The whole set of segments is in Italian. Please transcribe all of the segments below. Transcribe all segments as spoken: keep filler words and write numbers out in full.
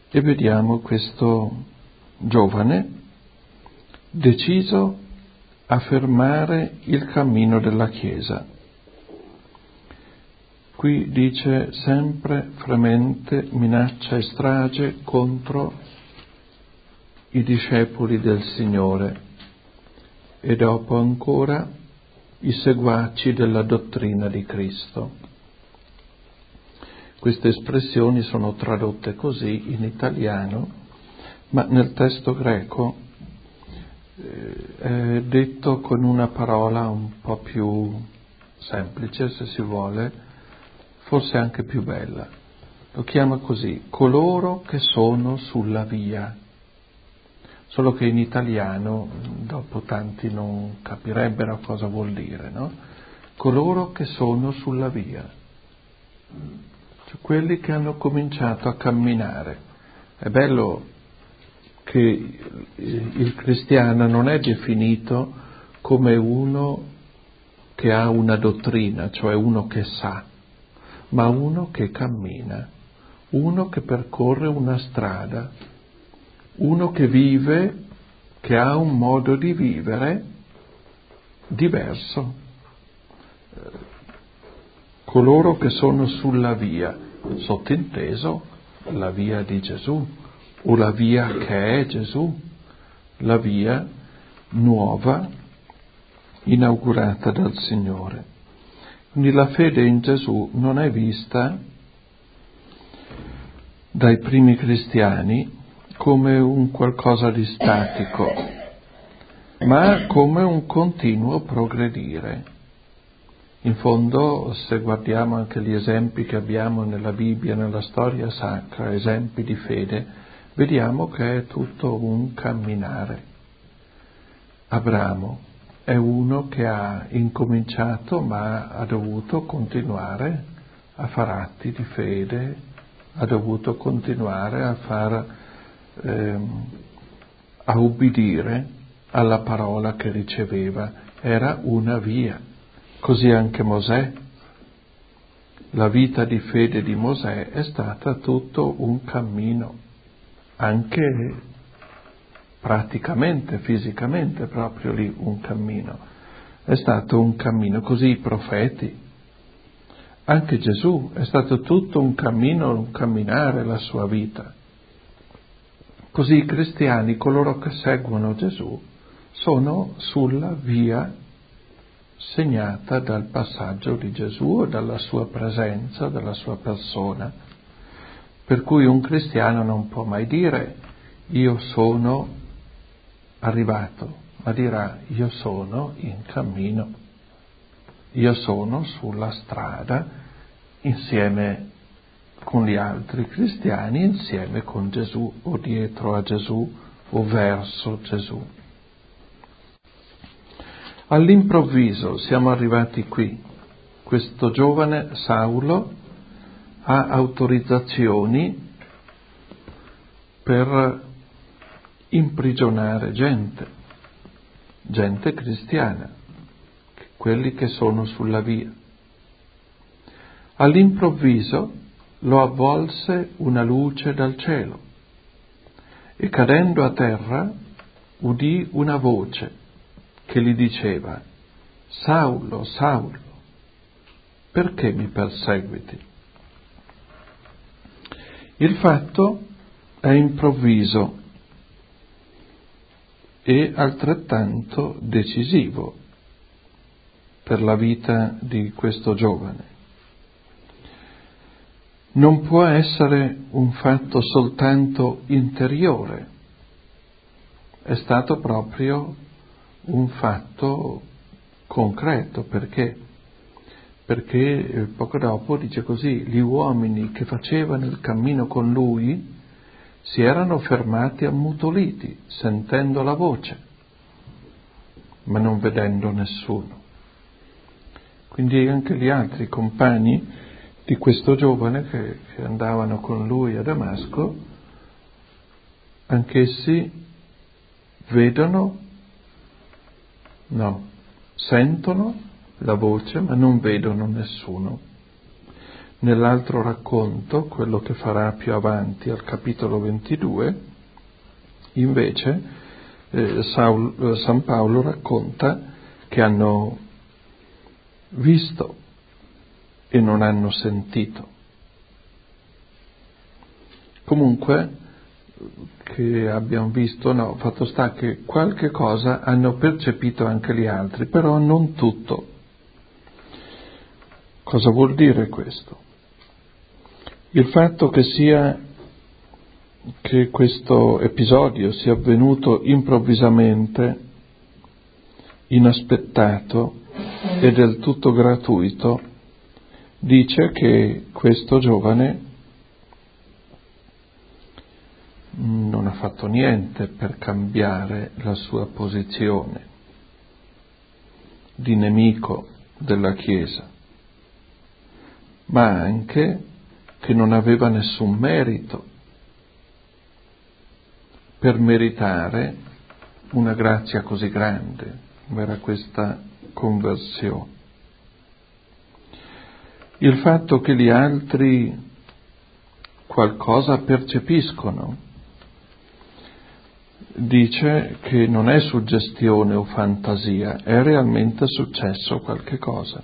e vediamo questo giovane deciso a fermare il cammino della Chiesa. Qui dice sempre fremente minaccia e strage contro i discepoli del Signore e dopo ancora i seguaci della dottrina di Cristo. Queste espressioni sono tradotte così in italiano, ma nel testo greco eh, è detto con una parola un po' più semplice, se si vuole, forse anche più bella. Lo chiama così: coloro che sono sulla via. Solo che in italiano, dopo tanti non capirebbero cosa vuol dire, no? Coloro che sono sulla via, cioè quelli che hanno cominciato a camminare. È bello che il cristiano non è definito come uno che ha una dottrina, cioè uno che sa, ma uno che cammina, uno che percorre una strada, uno che vive, che ha un modo di vivere diverso. Coloro che sono sulla via, sottinteso la via di Gesù, o la via che è Gesù, la via nuova inaugurata dal Signore. Quindi la fede in Gesù non è vista dai primi cristiani come un qualcosa di statico, ma come un continuo progredire. In fondo, se guardiamo anche gli esempi che abbiamo nella Bibbia, nella storia sacra, esempi di fede, vediamo che è tutto un camminare. Abramo è uno che ha incominciato, ma ha dovuto continuare a fare atti di fede, ha dovuto continuare a far Ehm, a ubbidire alla parola che riceveva. Era una via. Così anche Mosè. La vita di fede di Mosè è stata tutto un cammino, anche praticamente, fisicamente, proprio lì un cammino. È stato un cammino. Così i profeti. Anche Gesù è stato tutto un cammino, un camminare la sua vita. Così i cristiani, coloro che seguono Gesù, sono sulla via segnata dal passaggio di Gesù, dalla sua presenza, dalla sua persona. Per cui un cristiano non può mai dire io sono arrivato, ma dirà io sono in cammino, io sono sulla strada insieme con gli altri cristiani, insieme con Gesù, o dietro a Gesù, o verso Gesù. All'improvviso siamo arrivati qui. Questo giovane Saulo ha autorizzazioni per imprigionare gente, gente cristiana, quelli che sono sulla via. All'improvviso lo avvolse una luce dal cielo e cadendo a terra udì una voce che gli diceva: Saulo, Saulo, perché mi perseguiti? Il fatto è improvviso e altrettanto decisivo per la vita di questo giovane. Non può essere un fatto soltanto interiore, è stato proprio un fatto concreto. Perché? Perché poco dopo dice così: gli uomini che facevano il cammino con lui si erano fermati ammutoliti, sentendo la voce, ma non vedendo nessuno. Quindi anche gli altri compagni di questo giovane che, che andavano con lui a Damasco, anch'essi vedono, no, sentono la voce ma non vedono nessuno. Nell'altro racconto, quello che farà più avanti al capitolo ventidue, invece eh, Saul, eh, San Paolo racconta che hanno visto e non hanno sentito. Comunque, che abbiamo visto, no, fatto sta che qualche cosa hanno percepito anche gli altri, però non tutto. Cosa vuol dire questo? Il fatto che sia che questo episodio sia avvenuto improvvisamente, inaspettato e del tutto gratuito, dice che questo giovane non ha fatto niente per cambiare la sua posizione di nemico della Chiesa, ma anche che non aveva nessun merito per meritare una grazia così grande, come era questa conversione. Il fatto che gli altri qualcosa percepiscono dice che non è suggestione o fantasia, è realmente successo qualche cosa.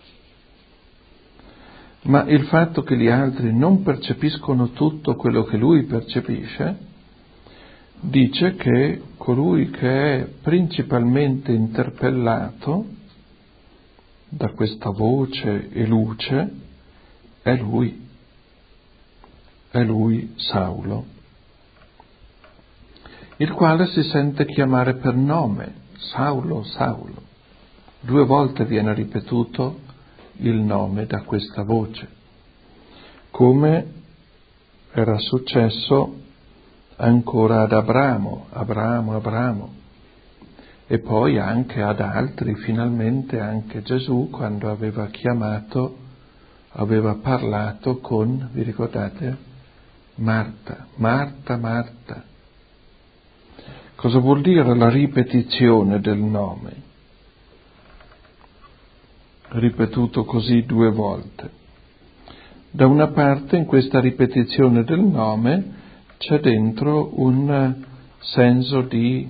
Ma il fatto che gli altri non percepiscono tutto quello che lui percepisce, dice che colui che è principalmente interpellato da questa voce e luce è lui, è lui Saulo, il quale si sente chiamare per nome, Saulo, Saulo. Due volte viene ripetuto il nome da questa voce, come era successo ancora ad Abramo, Abramo, Abramo, e poi anche ad altri, finalmente anche Gesù, quando aveva chiamato, aveva parlato con, vi ricordate? Marta, Marta, Marta. Cosa vuol dire la ripetizione del nome? Ripetuto così due volte. Da una parte, in questa ripetizione del nome, c'è dentro un senso di,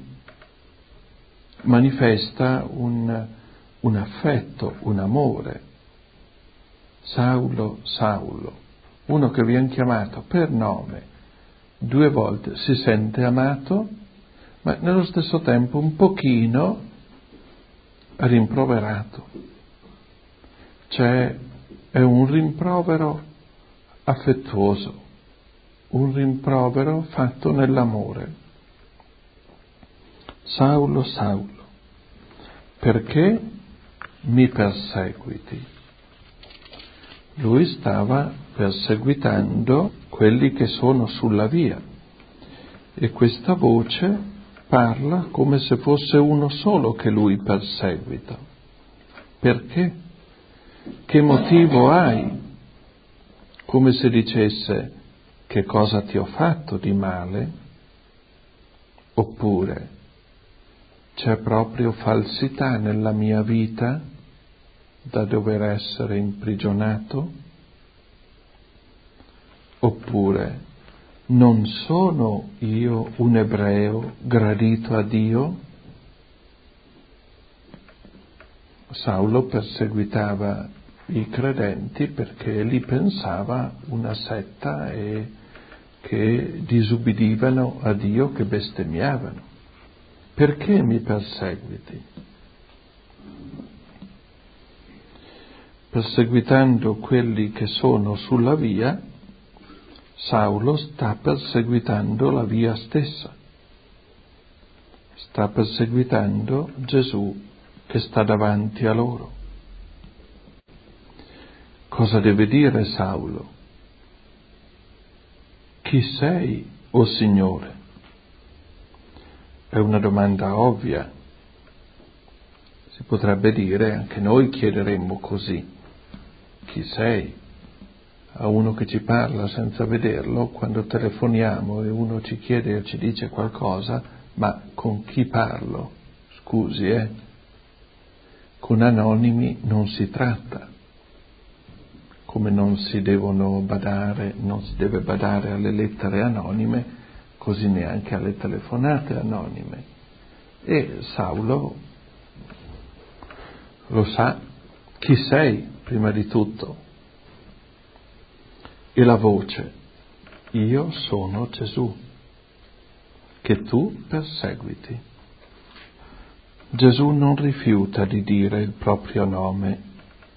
manifesta un, un affetto, un amore. Saulo, Saulo, uno che viene chiamato per nome due volte, si sente amato, ma nello stesso tempo un pochino rimproverato. Cioè, è un rimprovero affettuoso, un rimprovero fatto nell'amore. Saulo, Saulo, perché mi perseguiti? Lui stava perseguitando quelli che sono sulla via e questa voce parla come se fosse uno solo che lui perseguita. Perché? Che motivo hai? Come se dicesse: che cosa ti ho fatto di male? Oppure c'è proprio falsità nella mia vita da dover essere imprigionato? Oppure non sono io un ebreo gradito a Dio? Saulo perseguitava i credenti perché li pensava una setta e che disubbidivano a Dio, che bestemmiavano. Perché mi perseguiti? Perseguitando quelli che sono sulla via, Saulo sta perseguitando la via stessa, sta perseguitando Gesù che sta davanti a loro. Cosa deve dire Saulo? Chi sei, o Signore? È una domanda ovvia. Si potrebbe dire, anche noi chiederemmo così: chi sei? A uno che ci parla senza vederlo, quando telefoniamo e uno ci chiede o ci dice qualcosa, ma con chi parlo? Scusi, eh? Con anonimi non si tratta. come non si devono badare, non si deve badare alle lettere anonime, così neanche alle telefonate anonime. E Saulo lo sa, chi sei prima di tutto? E la voce, io sono Gesù, che tu perseguiti. Gesù non rifiuta di dire il proprio nome.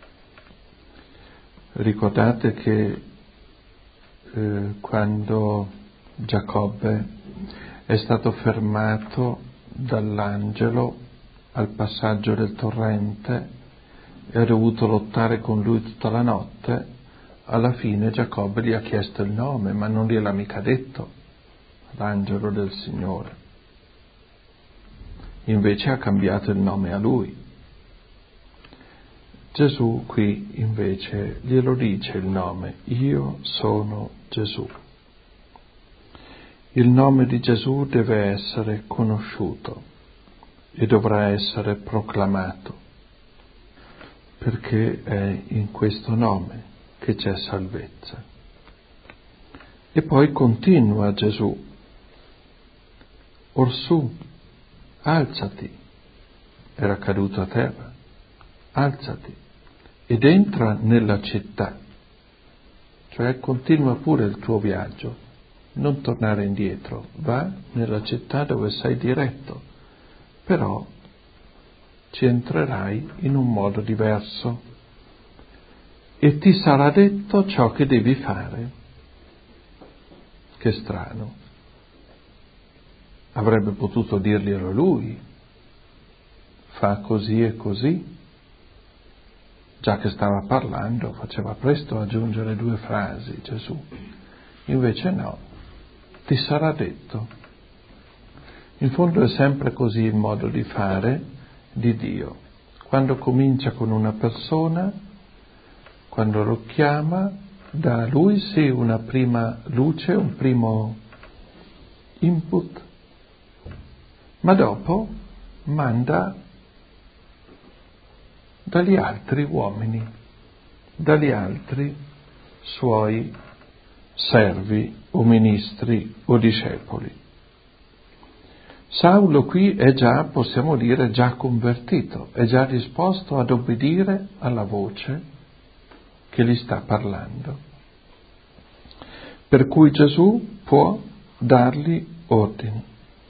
Ricordate che eh, quando Giacobbe è stato fermato dall'angelo al passaggio del torrente e ha dovuto lottare con lui tutta la notte, alla fine Giacobbe gli ha chiesto il nome, ma non gliel'ha mica detto l'angelo del Signore. Invece ha cambiato il nome a lui. Gesù qui invece glielo dice il nome, io sono Gesù. Il nome di Gesù deve essere conosciuto e dovrà essere proclamato, perché è in questo nome che c'è salvezza. E poi continua Gesù, orsù, alzati, era caduto a terra, alzati, ed entra nella città, cioè continua pure il tuo viaggio, non tornare indietro, va nella città dove sei diretto, però ci entrerai in un modo diverso e ti sarà detto ciò che devi fare. Che strano, avrebbe potuto dirglielo lui, fa così e così. Già che stava parlando, faceva presto a aggiungere due frasi Gesù. Invece no, ti sarà detto. In fondo è sempre così il modo di fare di Dio. Quando comincia con una persona, quando lo chiama, dà a lui sì una prima luce, un primo input, ma dopo manda dagli altri uomini, dagli altri suoi servi o ministri o discepoli. Saulo qui è già, possiamo dire, già convertito, è già disposto ad obbedire alla voce che gli sta parlando. Per cui Gesù può dargli ordini.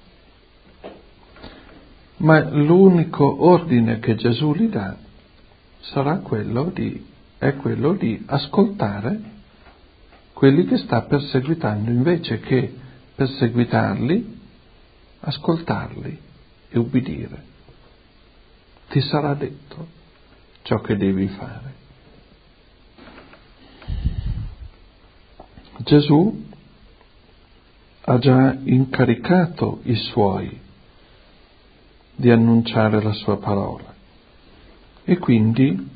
Ma l'unico ordine che Gesù gli dà sarà quello di, è quello di ascoltare quelli che sta perseguitando, invece che perseguitarli, ascoltarli e ubbidire. Ti sarà detto ciò che devi fare. Gesù ha già incaricato i suoi di annunciare la sua parola. E quindi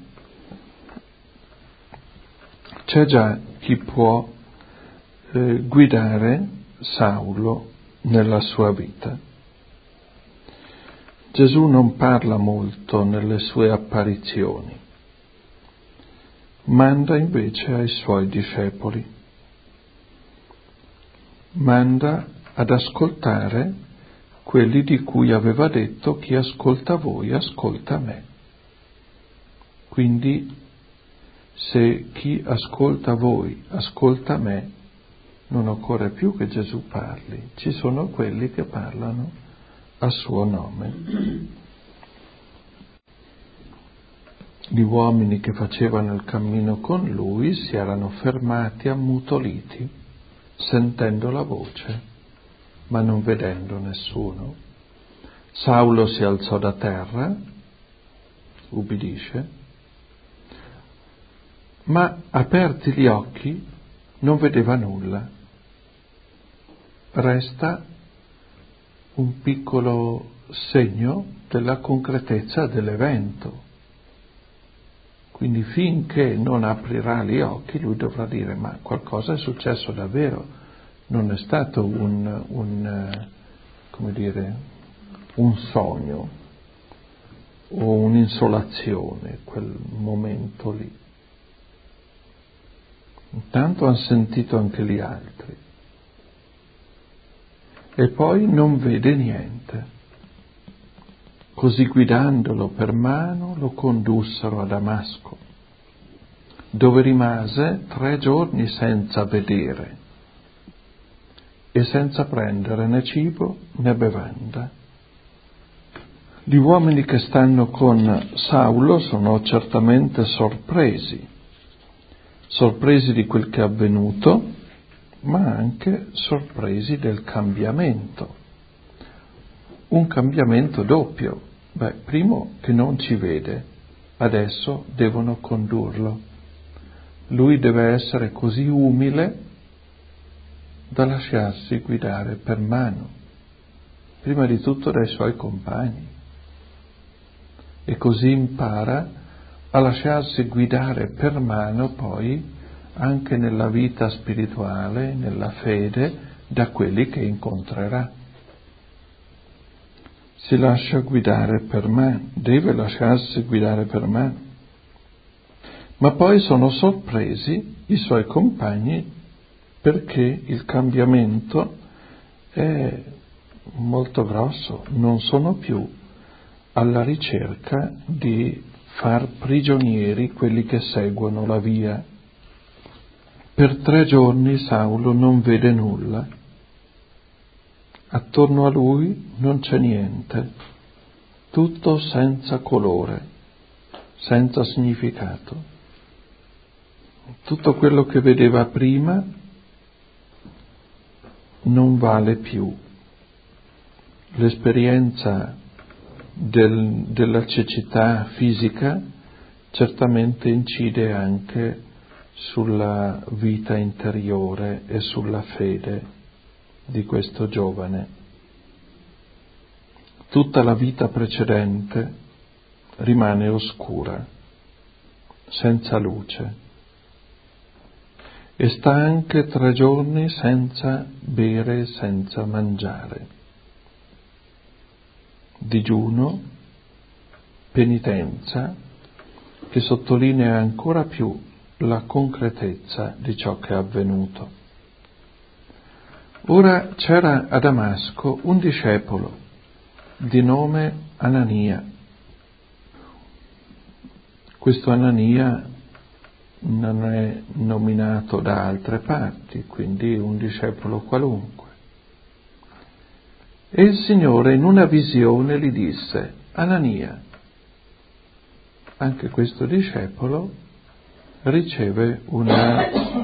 c'è già chi può eh, guidare Saulo nella sua vita. Gesù non parla molto nelle sue apparizioni, manda invece ai suoi discepoli, manda ad ascoltare quelli di cui aveva detto chi ascolta voi ascolta me. Quindi se chi ascolta voi ascolta me, non occorre più che Gesù parli, ci sono quelli che parlano a suo nome. Gli uomini che facevano il cammino con lui si erano fermati ammutoliti, sentendo la voce, ma non vedendo nessuno. Saulo si alzò da terra, ubbidisce, ma aperti gli occhi non vedeva nulla. Resta un piccolo segno della concretezza dell'evento. Quindi finché non aprirà gli occhi lui dovrà dire ma qualcosa è successo davvero, non è stato un, un come dire, un sogno o un'insolazione quel momento lì. Intanto hanno sentito anche gli altri. E poi non vede niente. Così guidandolo per mano lo condussero a Damasco, dove rimase tre giorni senza vedere e senza prendere né cibo né bevanda. Gli uomini che stanno con Saulo sono certamente sorpresi, sorpresi di quel che è avvenuto, ma anche sorpresi del cambiamento. Un cambiamento doppio. Beh, primo che non ci vede, adesso devono condurlo. Lui deve essere così umile da lasciarsi guidare per mano, prima di tutto dai suoi compagni, e così impara a lasciarsi guidare per mano poi anche nella vita spirituale, nella fede, da quelli che incontrerà. Si lascia guidare per mano, deve lasciarsi guidare per mano. Ma poi sono sorpresi i suoi compagni perché il cambiamento è molto grosso, non sono più alla ricerca di far prigionieri quelli che seguono la via. Per tre giorni Saulo non vede nulla. Attorno a lui non c'è niente, tutto senza colore, senza significato. Tutto quello che vedeva prima non vale più. L'esperienza del, della cecità fisica certamente incide anche sulla vita interiore e sulla fede di questo giovane. Tutta la vita precedente rimane oscura, senza luce, e sta anche tre giorni senza bere, senza mangiare. Digiuno, penitenza, che sottolinea ancora più la concretezza di ciò che è avvenuto. Ora c'era a Damasco un discepolo di nome Anania. Questo Anania non è nominato da altre parti, quindi un discepolo qualunque. E il Signore in una visione gli disse: Anania. Anche questo discepolo riceve una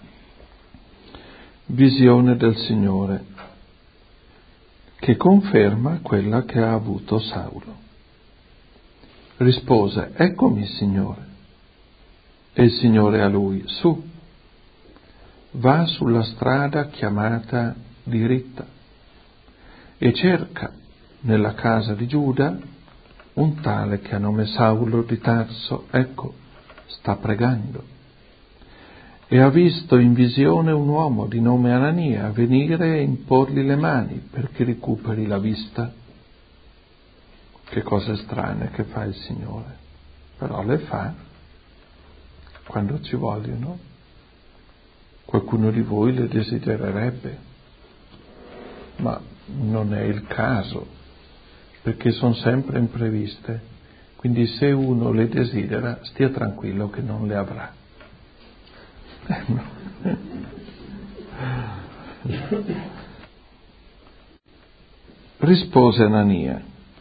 visione del Signore che conferma quella che ha avuto Saulo. Rispose: eccomi, Signore. E il Signore a lui: su, va sulla strada chiamata diritta e cerca nella casa di Giuda un tale che ha nome Saulo di Tarso, ecco, sta pregando. E ha visto in visione un uomo di nome Anania venire e imporgli le mani perché recuperi la vista. Che cose strane che fa il Signore, però le fa quando ci vogliono. Qualcuno di voi le desidererebbe, ma non è il caso, perché sono sempre impreviste. Quindi se uno le desidera, stia tranquillo che non le avrà. Eh, no. Rispose Anania: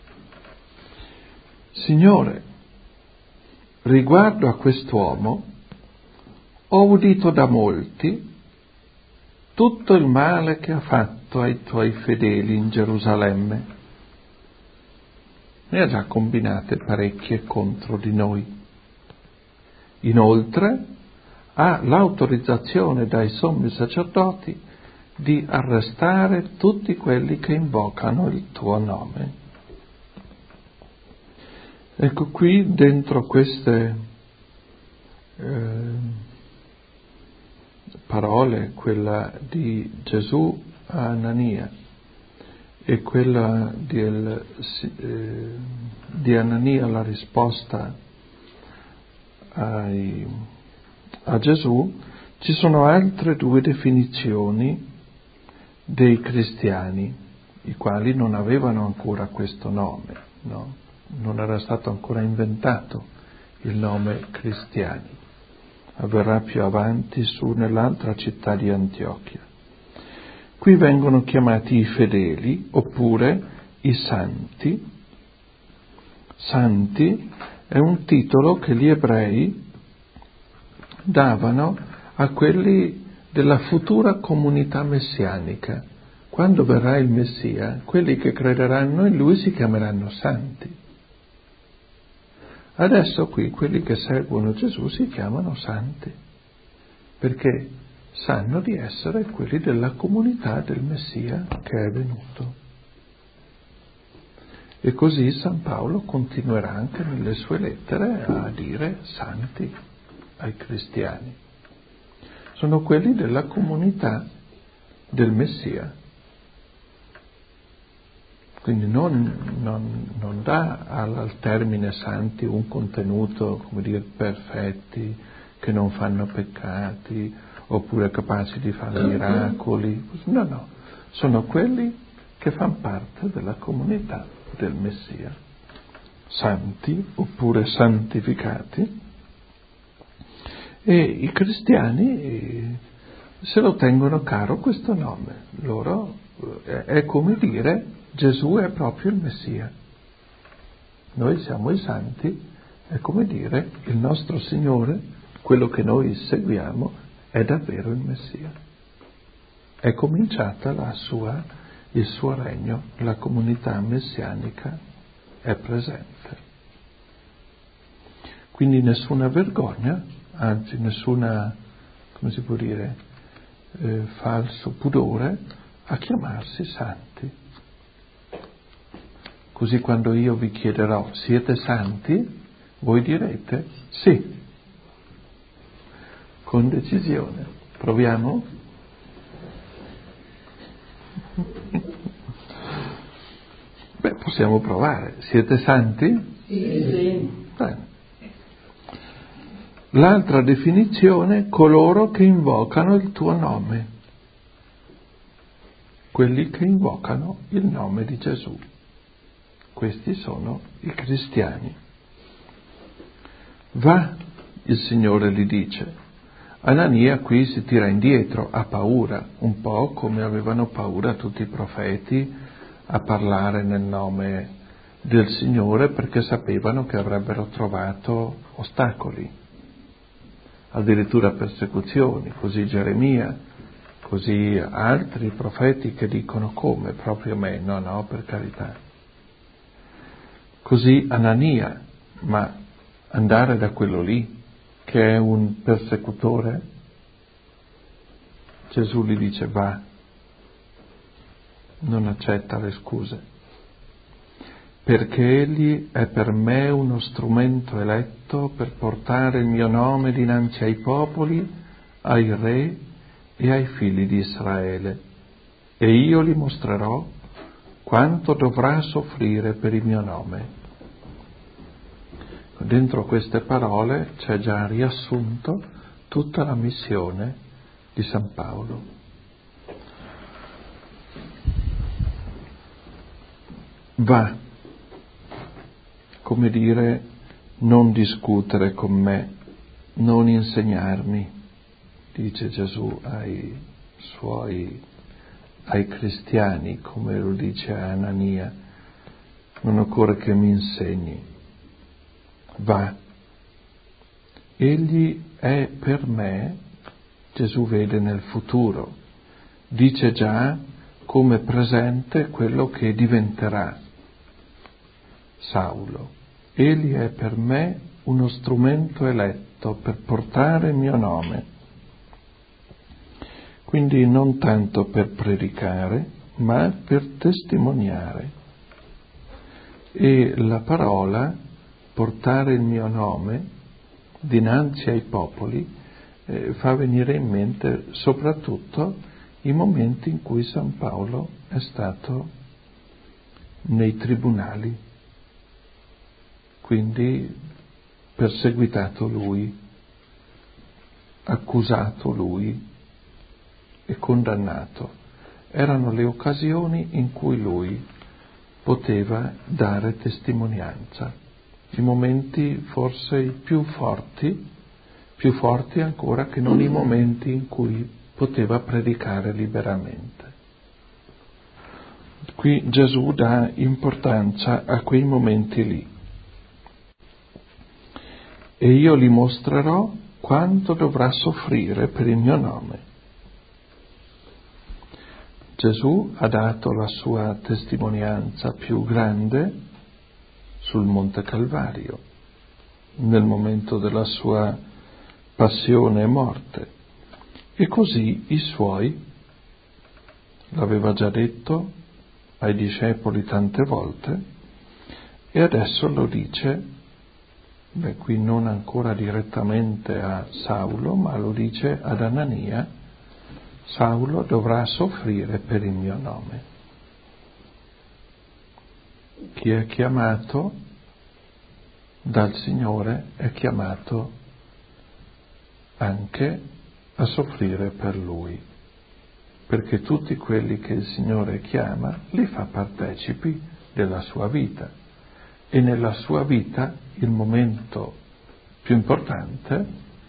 Signore, riguardo a quest'uomo ho udito da molti tutto il male che ha fatto ai tuoi fedeli in Gerusalemme. Ne ha già combinate parecchie contro di noi. Inoltre ha l'autorizzazione dai sommi sacerdoti di arrestare tutti quelli che invocano il tuo nome. Ecco, qui dentro queste eh, parole, quella di Gesù a Anania e quella di, el, eh, di Anania, la risposta ai, a Gesù, Ci sono altre due definizioni dei cristiani, i quali non avevano ancora questo nome, no? Non era stato ancora inventato il nome cristiani. Avverrà più avanti su nell'altra città di Antiochia. Qui vengono chiamati i fedeli oppure i santi. Santi è un titolo che gli ebrei davano a quelli della futura comunità messianica. Quando verrà il Messia, quelli che crederanno in lui si chiameranno santi. Adesso qui quelli che seguono Gesù si chiamano santi, perché sanno di essere quelli della comunità del Messia che è venuto. E così San Paolo continuerà anche nelle sue lettere a dire santi ai cristiani. Sono quelli della comunità del Messia. Quindi non, non, non dà al, al termine santi un contenuto, come dire, perfetti, che non fanno peccati, oppure capaci di fare miracoli. No, no, sono quelli che fanno parte della comunità del Messia. Santi, oppure santificati. E i cristiani se lo tengono caro questo nome. Loro è come dire Gesù è proprio il Messia. Noi siamo i santi, è come dire il nostro Signore, quello che noi seguiamo, è davvero il Messia. È cominciata la sua, il suo regno, la comunità messianica è presente. Quindi nessuna vergogna, anzi nessuna, come si può dire, eh, falso pudore a chiamarsi santi. Così quando io vi chiederò siete santi, voi direte sì, con decisione. Proviamo? Beh, possiamo provare. Siete santi? Sì. Bene. L'altra definizione, coloro che invocano il tuo nome. Quelli che invocano il nome di Gesù. Questi sono i cristiani. Va, il Signore gli dice. Anania qui si tira indietro, ha paura, un po' come avevano paura tutti i profeti a parlare nel nome del Signore, perché sapevano che avrebbero trovato ostacoli, addirittura persecuzioni, così Geremia, così altri profeti che dicono come, proprio me, no, no, per carità. Così Anania, ma andare da quello lì, che è un persecutore, Gesù gli dice va, non accetta le scuse, perché egli è per me uno strumento eletto per portare il mio nome dinanzi ai popoli, ai re e ai figli di Israele, e io gli mostrerò quanto dovrà soffrire per il mio nome. Dentro queste parole c'è già riassunto tutta la missione di San Paolo. Va, come dire, non discutere con me, non insegnarmi, dice Gesù ai suoi, ai cristiani, come lo dice a Anania, non occorre che mi insegni. Va, egli è per me, Gesù vede nel futuro, dice già come presente quello che diventerà Saulo. Egli è per me uno strumento eletto per portare il mio nome, quindi non tanto per predicare, ma per testimoniare. E la parola portare il mio nome dinanzi ai popoli eh, fa venire in mente soprattutto i momenti in cui San Paolo è stato nei tribunali, quindi perseguitato lui, accusato lui e condannato. Erano le occasioni in cui lui poteva dare testimonianza, i momenti forse i più forti, più forti ancora che non i momenti in cui poteva predicare liberamente. Qui Gesù dà importanza a quei momenti lì. E io gli mostrerò quanto dovrà soffrire per il mio nome. Gesù ha dato la sua testimonianza più grande sul Monte Calvario, nel momento della sua passione e morte. E così i suoi, l'aveva già detto ai discepoli tante volte, e adesso lo dice, beh, qui non ancora direttamente a Saulo, ma lo dice ad Anania: Saulo dovrà soffrire per il mio nome. Chi è chiamato dal Signore è chiamato anche a soffrire per Lui, perché tutti quelli che il Signore chiama li fa partecipi della sua vita, e nella sua vita il momento più importante,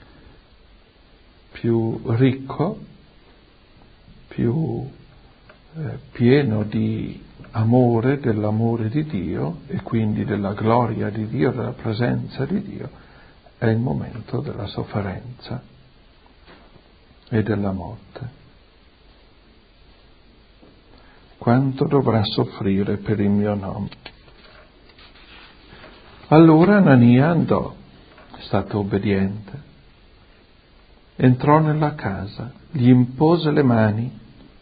più ricco, più eh, pieno di amore, dell'amore di Dio e quindi della gloria di Dio, della presenza di Dio, è il momento della sofferenza e della morte. Quanto dovrà soffrire per il mio nome? Allora Anania andò, è stato obbediente, entrò nella casa, gli impose le mani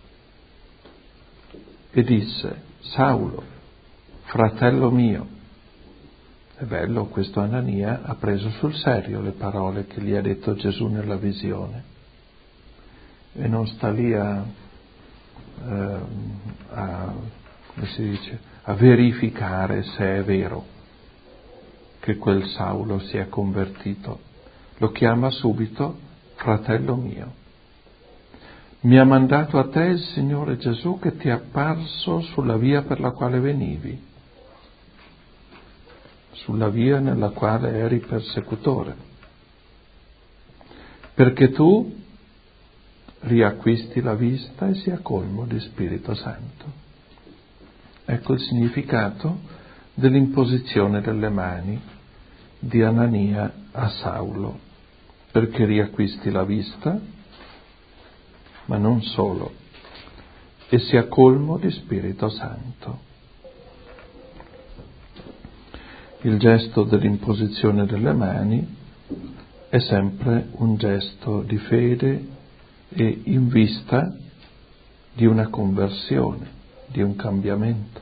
e disse: Saulo, fratello mio. È bello, questo Anania ha preso sul serio le parole che gli ha detto Gesù nella visione e non sta lì a, eh, a come si dice, a verificare se è vero che quel Saulo si è convertito. Lo chiama subito fratello mio. Mi ha mandato a te il Signore Gesù, che ti è apparso sulla via per la quale venivi, sulla via nella quale eri persecutore, perché tu riacquisti la vista e sia colmo di Spirito Santo. Ecco il significato dell'imposizione delle mani di Anania a Saulo, perché riacquisti la vista, ma non solo, e sia colmo di Spirito Santo. Il gesto dell'imposizione delle mani è sempre un gesto di fede e in vista di una conversione, di un cambiamento.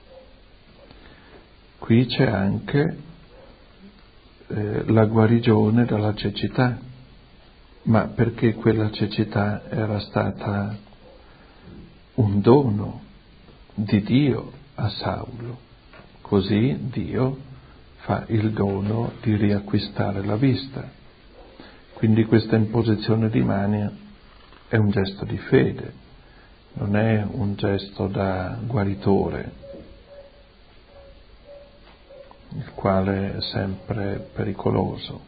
Qui c'è anche eh, la guarigione dalla cecità, ma perché quella cecità era stata un dono di Dio a Saulo, così Dio fa il dono di riacquistare la vista. Quindi questa imposizione di mani è un gesto di fede, non è un gesto da guaritore, il quale è sempre pericoloso.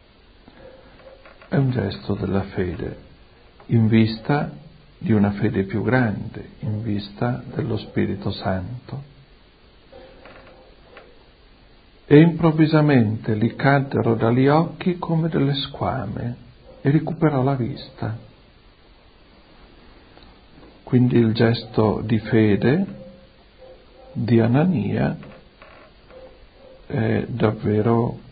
È un gesto della fede, in vista di una fede più grande, in vista dello Spirito Santo. E improvvisamente gli caddero dagli occhi come delle squame e recuperò la vista. Quindi il gesto di fede di Anania è davvero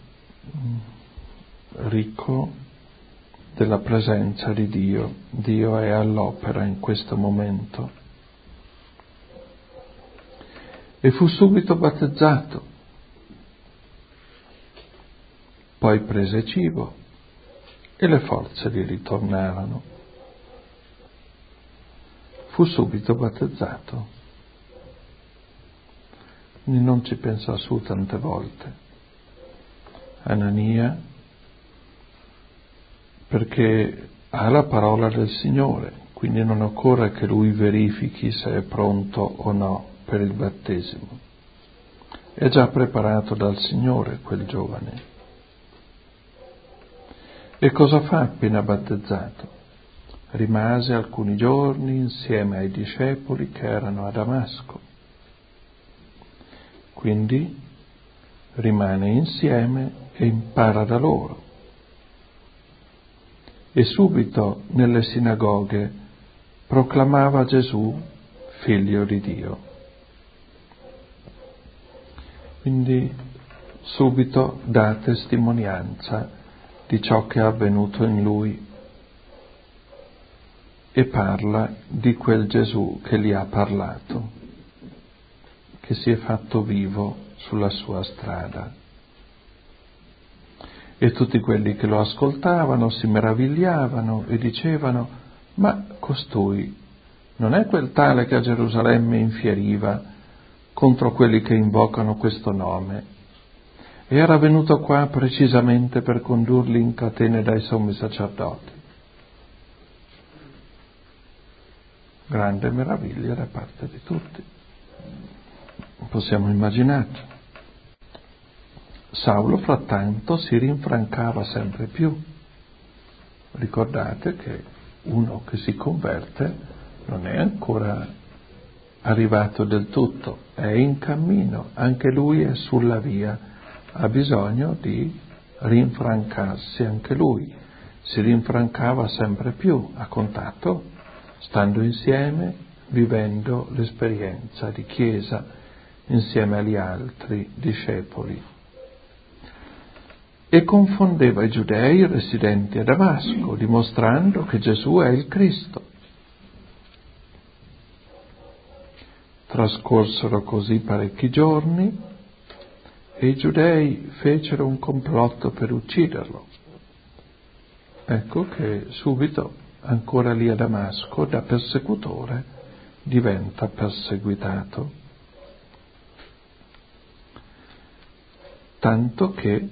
ricco della presenza di Dio. Dio è all'opera in questo momento. E fu subito battezzato, poi prese cibo e le forze gli ritornarono. Fu subito battezzato. Quindi non ci pensò su tante volte. Anania perché ha la parola del Signore, quindi non occorre che lui verifichi se è pronto o no per il battesimo. È già preparato dal Signore quel giovane. E cosa fa appena battezzato? Rimase alcuni giorni insieme ai discepoli che erano a Damasco. Quindi rimane insieme e impara da loro. E subito nelle sinagoghe proclamava Gesù figlio di Dio. Quindi subito dà testimonianza di ciò che è avvenuto in lui e parla di quel Gesù che gli ha parlato, che si è fatto vivo sulla sua strada. E tutti quelli che lo ascoltavano si meravigliavano e dicevano: ma costui non è quel tale che a Gerusalemme infieriva contro quelli che invocano questo nome? E era venuto qua precisamente per condurli in catene dai sommi sacerdoti. Grande meraviglia da parte di tutti. Possiamo immaginarci. Saulo frattanto si rinfrancava sempre più. Ricordate che uno che si converte non è ancora arrivato del tutto, è in cammino, anche lui è sulla via, ha bisogno di rinfrancarsi anche lui. Si rinfrancava sempre più a contatto, stando insieme, vivendo l'esperienza di Chiesa insieme agli altri discepoli. E confondeva i giudei residenti a Damasco, dimostrando che Gesù è il Cristo. Trascorsero così parecchi giorni e i giudei fecero un complotto per ucciderlo. Ecco che subito, ancora lì a Damasco, da persecutore diventa perseguitato. Tanto che,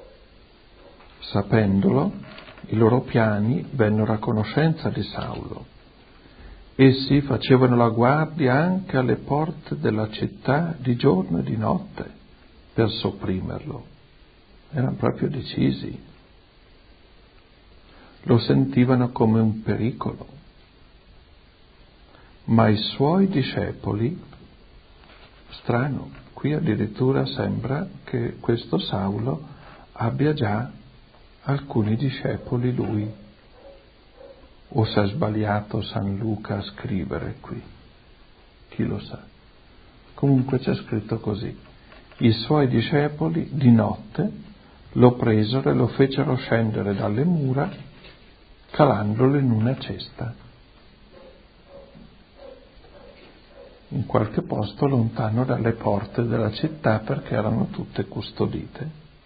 sapendolo, i loro piani vennero a conoscenza di Saulo. Essi facevano la guardia anche alle porte della città di giorno e di notte per sopprimerlo. Erano proprio decisi. Lo sentivano come un pericolo. Ma i suoi discepoli, strano, qui addirittura sembra che questo Saulo abbia già alcuni discepoli lui. O si è sbagliato San Luca a scrivere qui? Chi lo sa? Comunque c'è scritto così. I suoi discepoli di notte lo presero e lo fecero scendere dalle mura, calandolo in una cesta, in qualche posto lontano dalle porte della città, perché erano tutte custodite.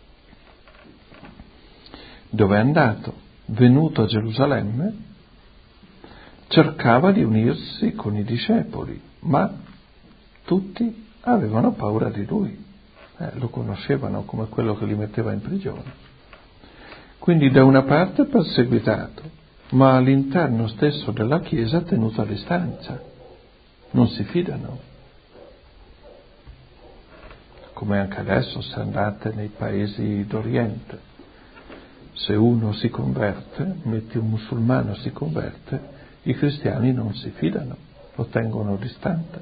Dove è andato? Venuto a Gerusalemme, cercava di unirsi con i discepoli, ma tutti avevano paura di lui, eh, lo conoscevano come quello che li metteva in prigione. Quindi da una parte perseguitato, ma all'interno stesso della Chiesa tenuto a distanza, non si fidano. Come anche adesso, se andate nei paesi d'Oriente, se uno si converte, metti un musulmano si converte, i cristiani non si fidano, lo tengono distante.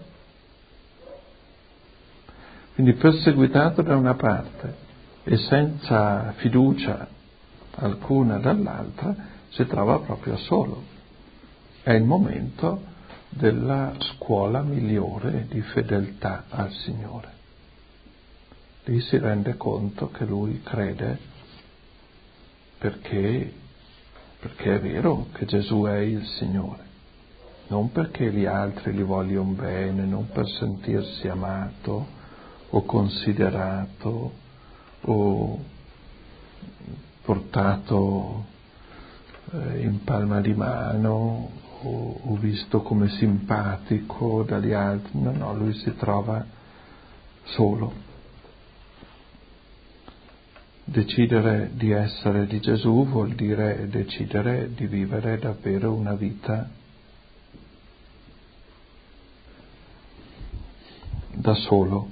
Quindi perseguitato da una parte e senza fiducia alcuna dall'altra, si trova proprio solo. È il momento della scuola migliore di fedeltà al Signore. Lì si rende conto che lui crede perché, perché è vero che Gesù è il Signore, non perché gli altri gli vogliono bene, non per sentirsi amato o considerato o portato eh, in palma di mano o, o visto come simpatico dagli altri. No, no, lui si trova solo. Decidere di essere di Gesù vuol dire decidere di vivere davvero una vita da solo,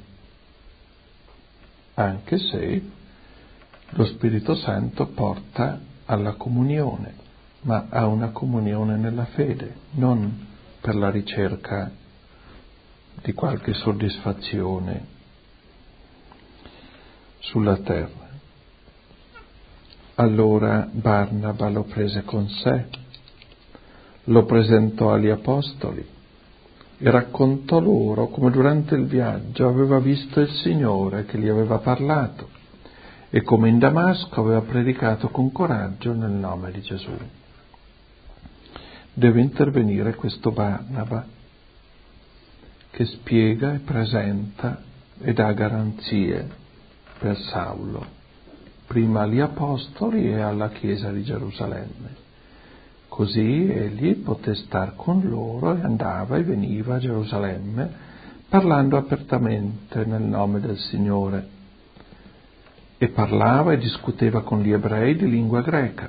anche se lo Spirito Santo porta alla comunione, ma a una comunione nella fede, non per la ricerca di qualche soddisfazione sulla terra. Allora Barnaba lo prese con sé, lo presentò agli apostoli e raccontò loro come durante il viaggio aveva visto il Signore che gli aveva parlato e come in Damasco aveva predicato con coraggio nel nome di Gesù. Deve intervenire questo Barnaba che spiega e presenta e dà garanzie per Saulo, prima agli apostoli e alla Chiesa di Gerusalemme. Così egli poté star con loro e andava e veniva a Gerusalemme parlando apertamente nel nome del Signore e parlava e discuteva con gli ebrei di lingua greca.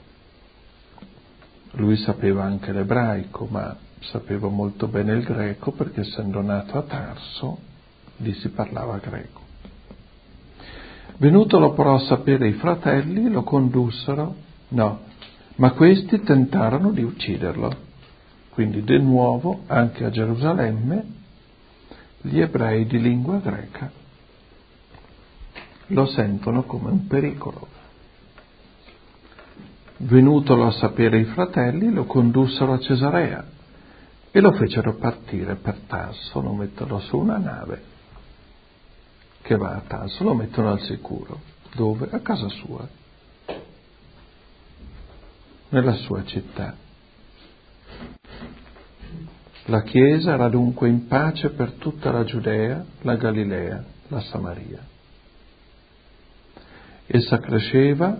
Lui sapeva anche l'ebraico, ma sapeva molto bene il greco perché essendo nato a Tarso lì si parlava greco. Venutolo però a sapere i fratelli lo condussero, no, ma questi tentarono di ucciderlo. Quindi di nuovo anche a Gerusalemme gli ebrei di lingua greca lo sentono come un pericolo. Venutolo a sapere i fratelli lo condussero a Cesarea e lo fecero partire per Tarso, lo mettono su una nave che va a Tarso, lo mettono al sicuro. Dove? A casa sua, nella sua città. La Chiesa era dunque in pace per tutta la Giudea, la Galilea, la Samaria. Essa cresceva.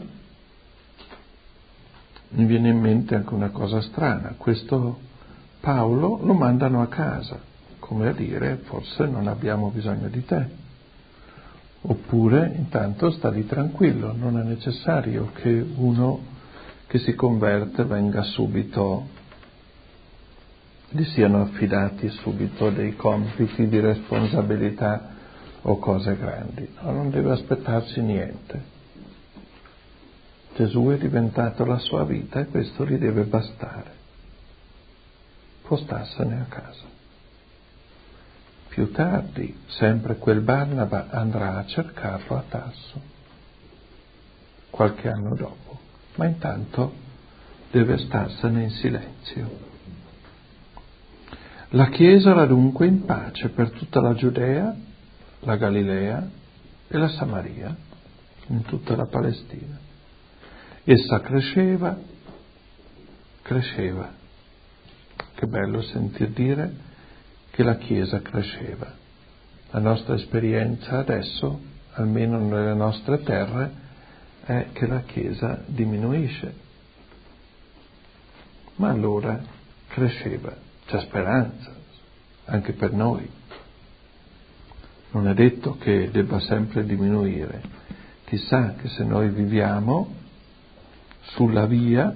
Mi viene in mente anche una cosa strana, questo Paolo lo mandano a casa, come a dire forse non abbiamo bisogno di te. Oppure intanto sta lì tranquillo, non è necessario che uno che si converte venga subito, gli siano affidati subito dei compiti di responsabilità o cose grandi. No, non deve aspettarsi niente. Gesù è diventato la sua vita e questo gli deve bastare. Può starsene a casa. Più tardi, sempre quel Barnaba andrà a cercarlo a Tarso, qualche anno dopo, ma intanto deve starsene in silenzio. La Chiesa era dunque in pace per tutta la Giudea, la Galilea e la Samaria, in tutta la Palestina. Essa cresceva, cresceva. Che bello sentir dire che la Chiesa cresceva. La nostra esperienza adesso, almeno nelle nostre terre, è che la Chiesa diminuisce. Ma allora cresceva, c'è speranza, anche per noi. Non è detto che debba sempre diminuire. Chissà che se noi viviamo sulla via,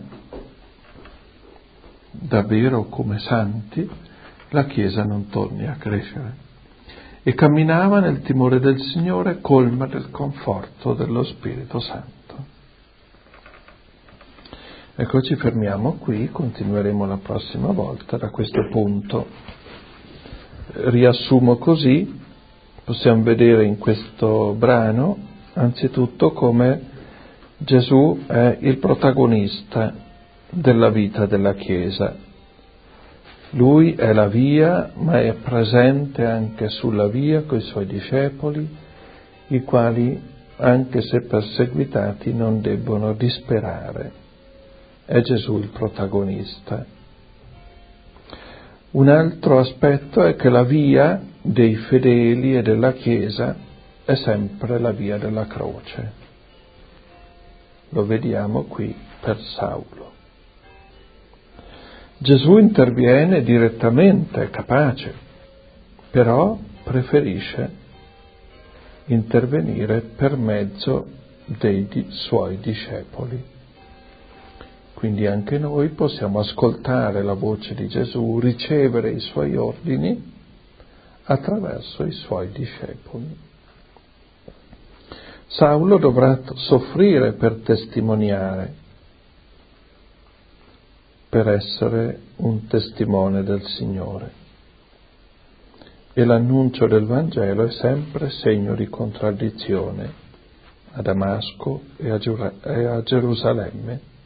davvero come santi, la Chiesa non torni a crescere. E camminava nel timore del Signore, colma del conforto dello Spirito Santo. Ecco, ci fermiamo qui, continueremo la prossima volta da questo punto. Riassumo così, possiamo vedere in questo brano, anzitutto, come Gesù è il protagonista della vita della Chiesa. Lui è la via, ma è presente anche sulla via coi suoi discepoli, i quali, anche se perseguitati, non debbono disperare. È Gesù il protagonista. Un altro aspetto è che la via dei fedeli e della Chiesa è sempre la via della croce. Lo vediamo qui per Saulo. Gesù interviene direttamente, è capace, però preferisce intervenire per mezzo dei di, suoi discepoli. Quindi anche noi possiamo ascoltare la voce di Gesù, ricevere i suoi ordini attraverso i suoi discepoli. Saulo dovrà soffrire per testimoniare, per essere un testimone del Signore. E l'annuncio del Vangelo è sempre segno di contraddizione a Damasco e a, Giura- e a Gerusalemme.